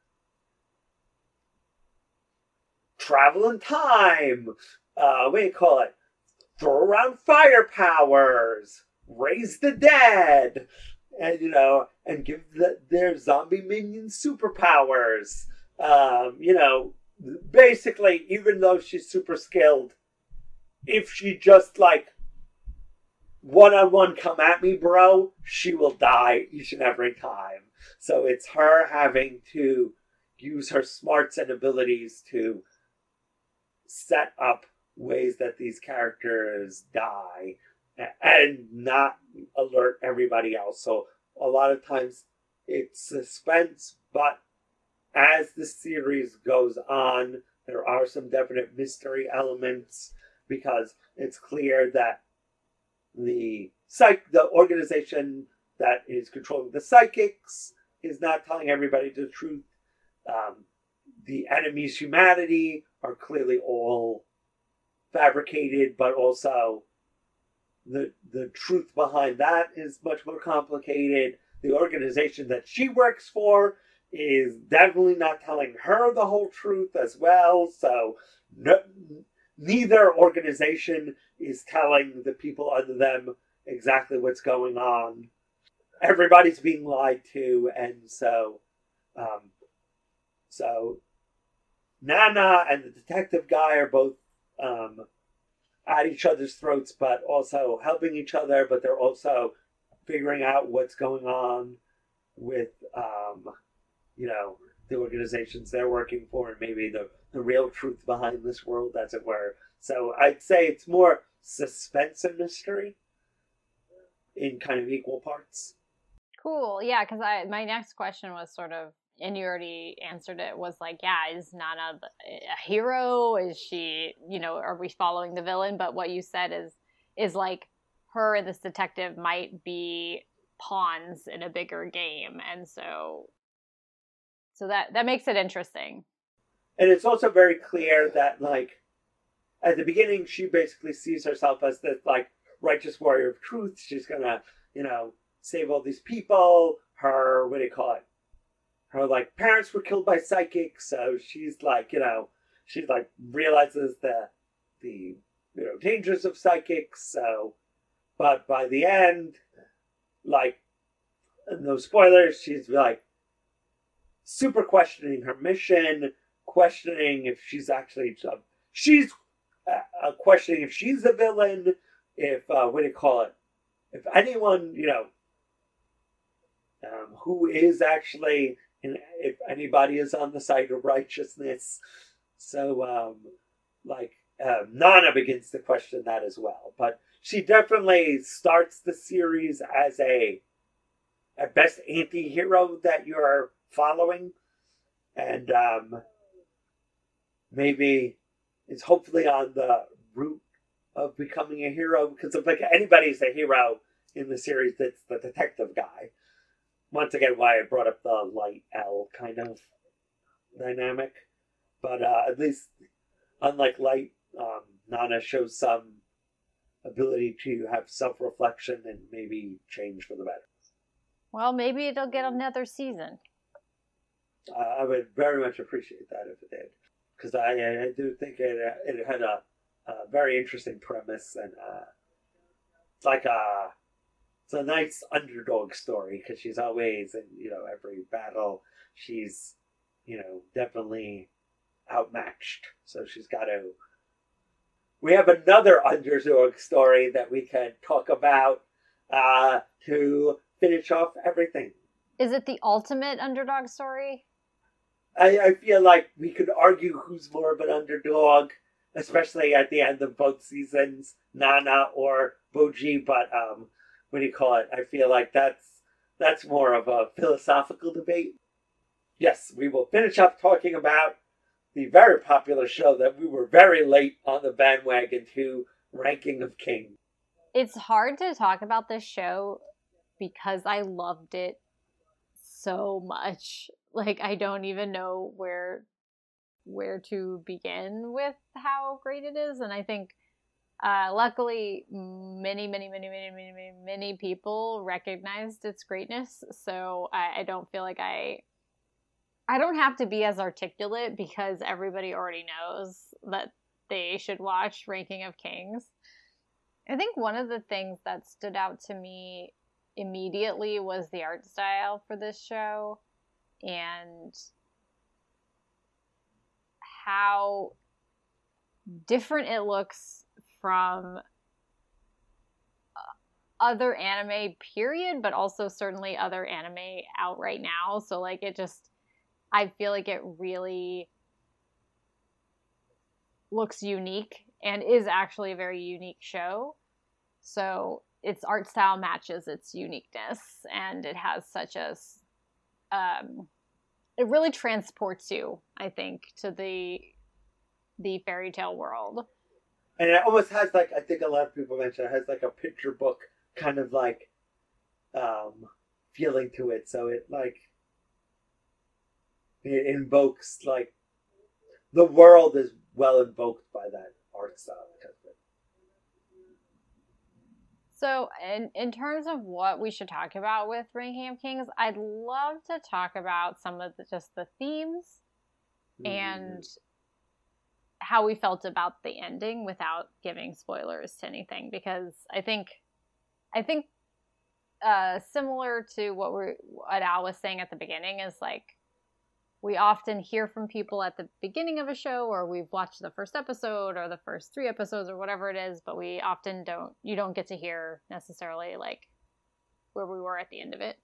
S2: travel in time, what do you call it? Throw around fire powers, raise the dead, and, you know, and give their zombie minions superpowers. You know, basically, even though she's super skilled, if she just like one-on-one come at me, bro, she will die each and every time. So it's her having to use her smarts and abilities to set up ways that these characters die and not alert everybody else. So a lot of times it's suspense, but as the series goes on, there are some definite mystery elements, because it's clear that the organization that is controlling the psychics is not telling everybody the truth. The enemy's humanity are clearly all fabricated, but also the truth behind that is much more complicated. The organization that she works for is definitely not telling her the whole truth as well. So neither organization is telling the people under them exactly what's going on. Everybody's being lied to, and so Nana and the detective guy are both at each other's throats, but also helping each other. But they're also figuring out what's going on with, you know, the organizations they're working for, and maybe the real truth behind this world, as it were. So I'd say it's more suspense and mystery in kind of equal parts.
S1: Cool. Yeah, because my next question was sort of, and you already answered it, was like, yeah, is Nana a hero? Is she, you know, are we following the villain? But what you said is like her and this detective might be pawns in a bigger game. And so that makes it interesting.
S2: And it's also very clear that, like, at the beginning, she basically sees herself as this, like, righteous warrior of truth. She's gonna, you know, save all these people. Her, what do you call it? Her, like, parents were killed by psychics, so she's, like, you know, she, like, realizes the you know, dangers of psychics, so, but by the end, like, no spoilers, she's, like, super questioning her mission, questioning if she's actually, questioning if she's the villain, if, what do you call it? If anyone, you know, who is actually, if anybody is on the side of righteousness. So, Nana begins to question that as well. But she definitely starts the series as a at best anti-hero that you're following, and maybe is hopefully on the route of becoming a hero, because if like anybody's a hero in the series, that's the detective guy. Once again, why I brought up the light L kind of dynamic, but at least unlike Light, Nana shows some ability to have self-reflection and maybe change for the better.
S1: Well, maybe it'll get another season.
S2: I would very much appreciate that if it did, because I do think it had a very interesting premise, and it's a nice underdog story, because she's always in, you know, every battle she's, you know, definitely outmatched. So she's got to. We have another underdog story that we can talk about to finish off everything.
S1: Is it the ultimate underdog story?
S2: I feel like we could argue who's more of an underdog, especially at the end of both seasons, Nana or Bojji. But what do you call it? I feel like that's more of a philosophical debate. Yes, we will finish up talking about the very popular show that we were very late on the bandwagon to, Ranking of Kings.
S1: It's hard to talk about this show because I loved it so much. Like, I don't even know where to begin with how great it is. And I think luckily many people recognized its greatness, so I don't feel like I don't have to be as articulate because everybody already knows that they should watch Ranking of Kings. I think one of the things that stood out to me immediately was the art style for this show and how different it looks from other anime period, but also certainly other anime out right now. So like it just, I feel like it really looks unique and is actually a very unique show. So its art style matches its uniqueness, and it has such a it really transports you, I think, to the fairy tale world.
S2: And it almost has like, I think a lot of people mention it has like a picture book kind of like feeling to it. So it like it invokes like the world is well invoked by that art style.
S1: So in terms of what we should talk about with Ranking of Kings, I'd love to talk about some of just the themes and how we felt about the ending without giving spoilers to anything, because I think similar to what Al was saying at the beginning is like we often hear from people at the beginning of a show, or we've watched the first episode or the first 3 episodes or whatever it is, but we often you don't get to hear necessarily like where we were at the end of it.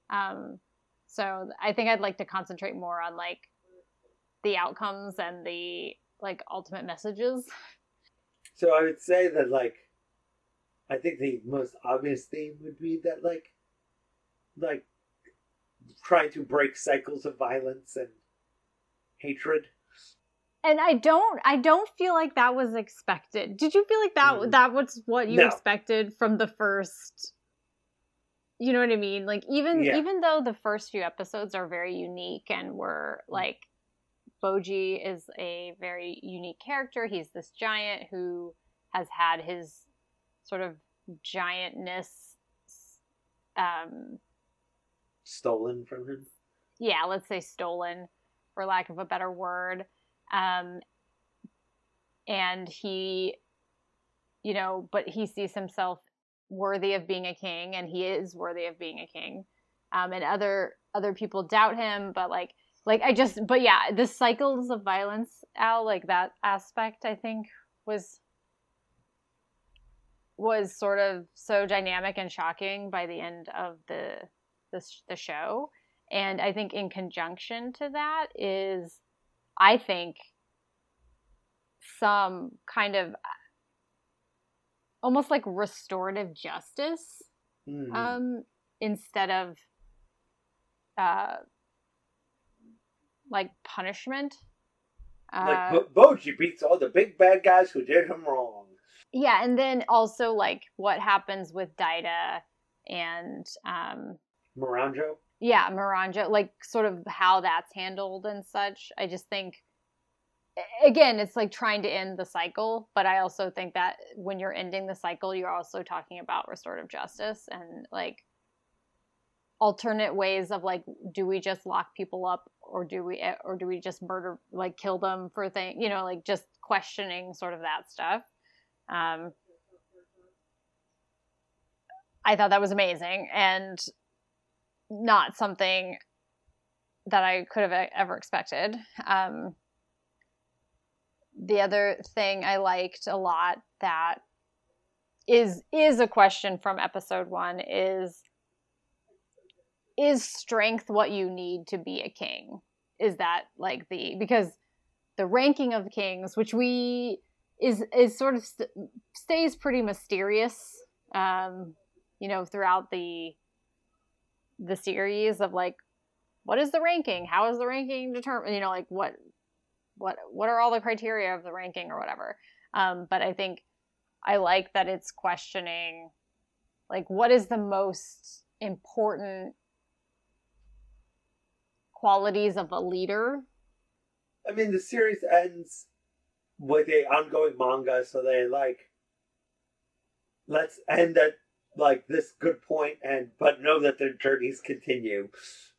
S1: So I think I'd like to concentrate more on like the outcomes and the like ultimate messages.
S2: So I would say that like I think the most obvious theme would be that like trying to break cycles of violence and hatred.
S1: And I don't feel like that was expected. Did you feel like that was what you expected from the first? You know what I mean? Like even though the first few episodes are very unique and were like Bojji is a very unique character. He's this giant who has had his sort of giantness
S2: stolen from him.
S1: Yeah, let's say stolen, for lack of a better word. And he, but he sees himself worthy of being a king, and he is worthy of being a king. And other people doubt him, but but yeah, the cycles of violence, Al, like that aspect, I think was sort of so dynamic and shocking by the end of the show. And I think in conjunction to that is, I think, some kind of almost like restorative justice, instead of like punishment.
S2: Like Bojji beats all the big bad guys who did him wrong.
S1: Yeah, and then also like what happens with Daida and
S2: Miranjo?
S1: Yeah, Miranjo, like sort of how that's handled and such. I just think, again, it's like trying to end the cycle, but I also think that when you're ending the cycle, you're also talking about restorative justice and like alternate ways of like, do we just lock people up or do we just murder, like kill them for things, like just questioning sort of that stuff. I thought that was amazing and not something that I could have ever expected. The other thing I liked a lot that is a question from episode 1 is strength what you need to be a king? Is that like because the ranking of kings, which is sort of stays pretty mysterious, throughout the series of like, what is the ranking? How is the ranking determined? Like what are all the criteria of the ranking or whatever. But I think I like that it's questioning like what is the most important qualities of a leader.
S2: I mean, the series ends with a ongoing manga, so they let's end at this good point, but know that their journeys continue.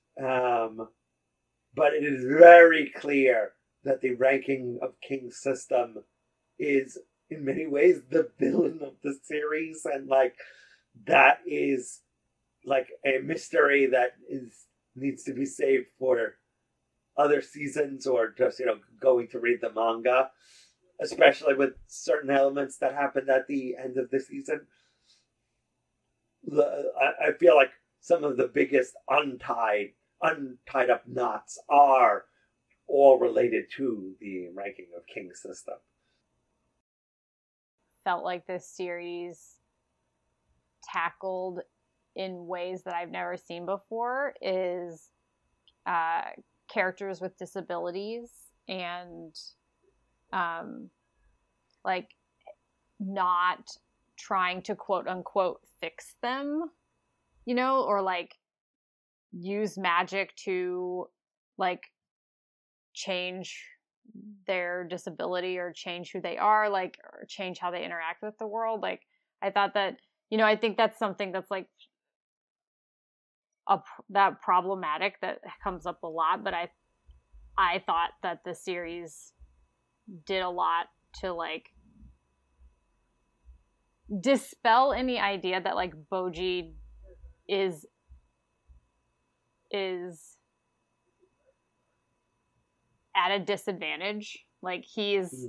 S2: But it is very clear that the ranking of King's system is in many ways the villain of the series, and that is a mystery that needs to be saved for other seasons, or just going to read the manga, especially with certain elements that happened at the end of the season. I feel like some of the biggest untied up knots are all related to the ranking of King's system.
S1: Felt like this series tackled in ways that I've never seen before is characters with disabilities, and not trying to quote unquote fix them, or use magic to change their disability or change who they are, or change how they interact with the world. I thought that, I think that's something that's that problematic that comes up a lot, but I thought that the series did a lot to dispel any idea that Bojji is at a disadvantage. He is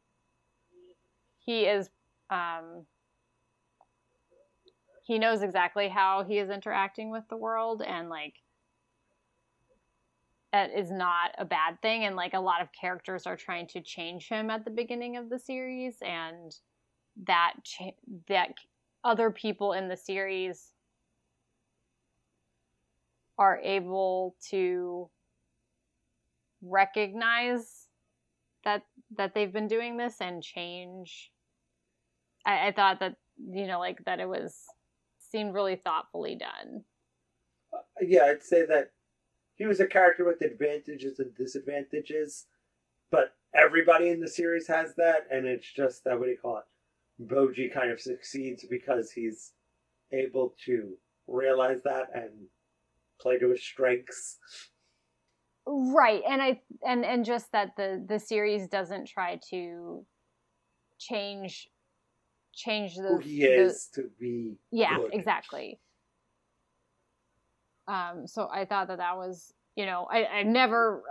S1: he knows exactly how he is interacting with the world, and that is not a bad thing. And a lot of characters are trying to change him at the beginning of the series, and that other people in the series are able to recognize that they've been doing this and change. I thought that that it seemed really thoughtfully done.
S2: Yeah, I'd say that he was a character with advantages and disadvantages, but everybody in the series has that, and it's just that, what do you call it? Bojji kind of succeeds because he's able to realize that and play to his strengths.
S1: Right, and just that the series doesn't try to change
S2: who he is to be good.
S1: Exactly. So I thought that was, I never,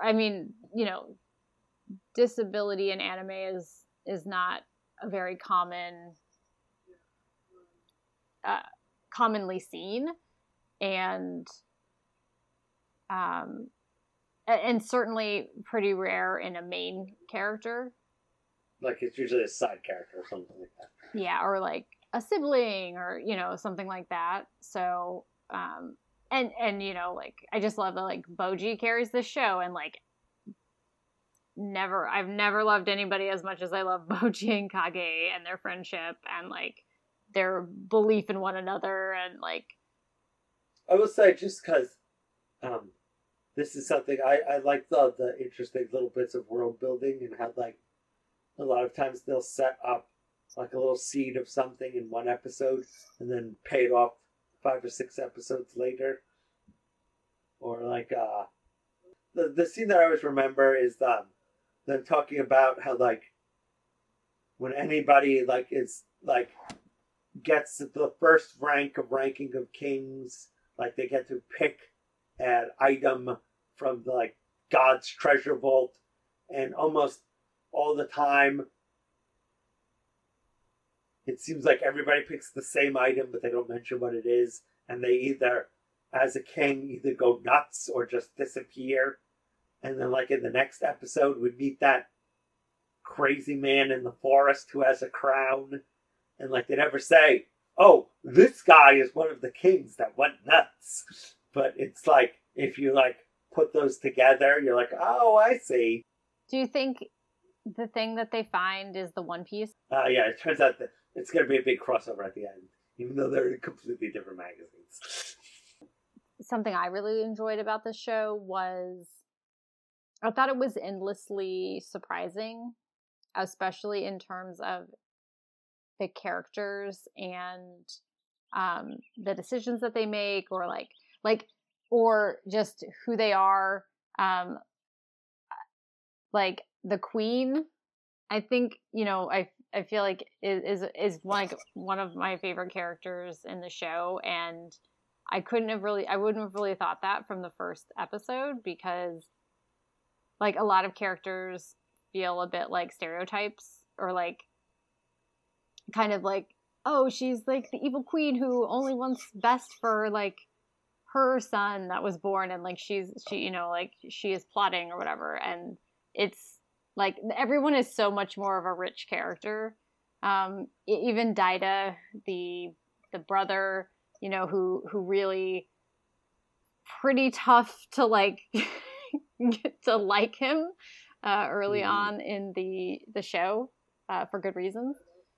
S1: disability in anime is not a very commonly seen, and certainly pretty rare in a main character.
S2: It's usually a side character or something like that.
S1: Yeah, or a sibling, or something like that. So and I just love that Bojji carries this show, and I've never loved anybody as much as I love Bojji and Kage and their friendship and their belief in one another, and
S2: I will say, just because this is something I like the interesting little bits of world building, and how a lot of times they'll set up a little seed of something in one episode and then pay it off 5 or 6 episodes later. Or the scene that I always remember is them talking about how when anybody is gets the first ranking of kings, they get to pick an item from the God's treasure vault, and almost all the time it seems like everybody picks the same item, but they don't mention what it is, and they either, as a king, either go nuts or just disappear. And then in the next episode we meet that crazy man in the forest who has a crown, and they never say, oh, this guy is one of the kings that went nuts. But it's if you put those together, you're oh, I see.
S1: Do you think the thing that they find is the One Piece?
S2: Yeah, it turns out that it's going to be a big crossover at the end, even though they're in completely different magazines.
S1: something I really enjoyed about this show was I thought it was endlessly surprising, especially in terms of the characters and the decisions that they make, or or just who they are. Like the queen, I think, I feel like is like one of my favorite characters in the show, and I wouldn't have really thought that from the first episode, because like a lot of characters feel a bit like stereotypes, or like kind of like, oh, she's like the evil queen who only wants best for like her son that was born, and like she like she is plotting or whatever. And it's like everyone is so much more of a rich character. Even Daida, the brother, who really pretty tough to like to like him early on in the show for good reasons.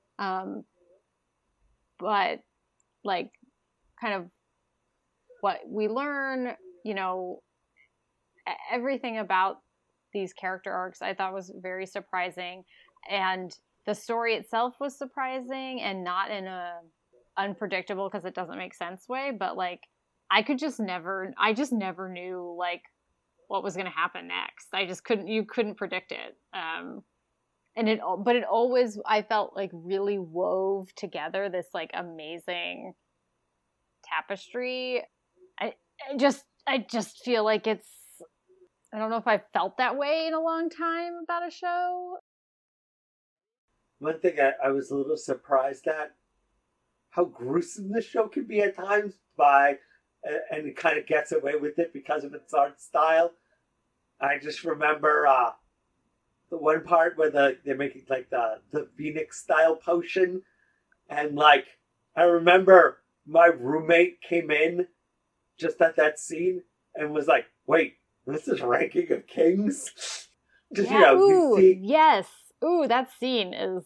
S1: But like kind of what we learn, everything about these character arcs I thought was very surprising, and the story itself was surprising, and not in a unpredictable because it doesn't make sense way, but like I just never knew like what was going to happen next. You couldn't predict it. But it always, I felt like, really wove together this like amazing tapestry. I just feel like I don't know if I felt that way in a long time about a show.
S2: One thing I was a little surprised at, how gruesome this show can be at times, and it kind of gets away with it because of its art style. I just remember the one part where they're making like the Phoenix style potion, and like I remember my roommate came in just at that scene and was like, "Wait, this is Ranking of Kings." Just
S1: ooh, yes, ooh, that scene is.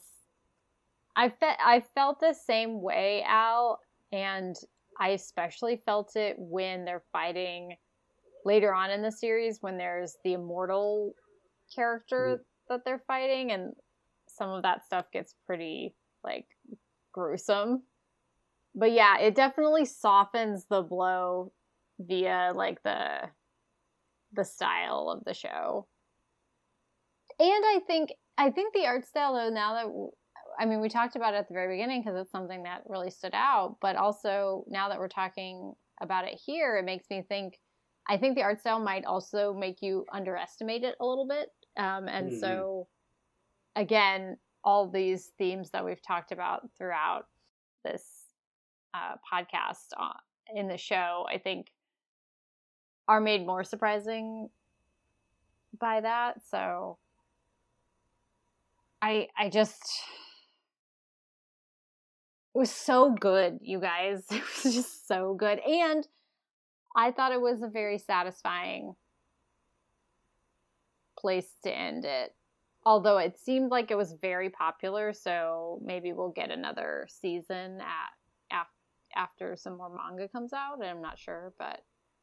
S1: I felt the same way, Al, and I especially felt it when they're fighting later on in the series, when there's the immortal character that they're fighting, and some of that stuff gets pretty like gruesome. But yeah, it definitely softens the blow via like the style of the show. And I think the art style, though, now that we talked about it at the very beginning because it's something that really stood out, but also now that we're talking about it here, it makes me think, I think the art style might also make you underestimate it a little bit. So, again, all these themes that we've talked about throughout this podcast in the show, I think, are made more surprising by that. So, I just... It was so good, you guys. It was just so good. And I thought it was a very satisfying place to end it. Although it seemed like it was very popular, so maybe we'll get another season after some more manga comes out. I'm not sure, but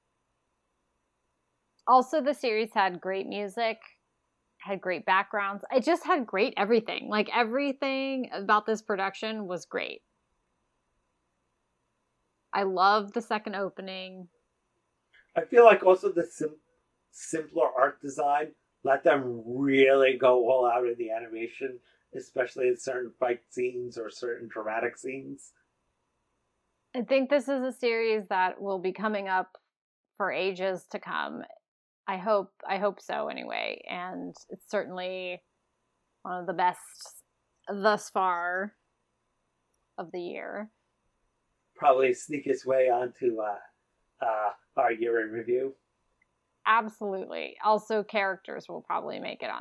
S1: also the series had great music, had great backgrounds. It just had great everything. Like everything about this production was great. I love the second opening.
S2: I feel like also the simpler art design let them really go all out in the animation, especially in certain fight scenes or certain dramatic scenes.
S1: I think this is a series that will be coming up for ages to come. I hope so anyway, and it's certainly one of the best thus far of the year.
S2: Probably sneak its way onto our year in review.
S1: Absolutely. Also, characters will probably make it on.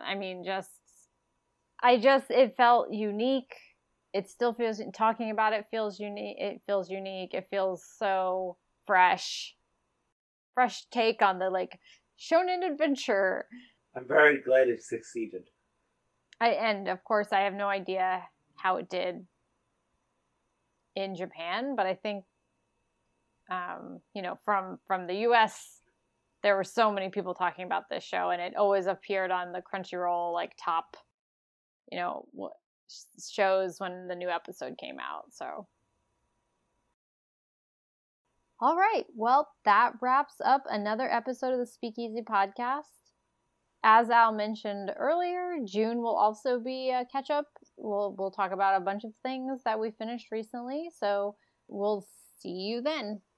S1: It felt unique. It still feels, talking about it feels unique. It feels unique. It feels so fresh. Fresh take on the like shonen adventure.
S2: I'm very glad it succeeded.
S1: And of course, I have no idea how it did in Japan, but I think From the US, there were so many people talking about this show, and it always appeared on the Crunchyroll like top, shows when the new episode came out. So, all right, well, that wraps up another episode of the Speakeasy podcast. As Al mentioned earlier, June will also be a catch up. We'll talk about a bunch of things that we finished recently. So we'll see you then.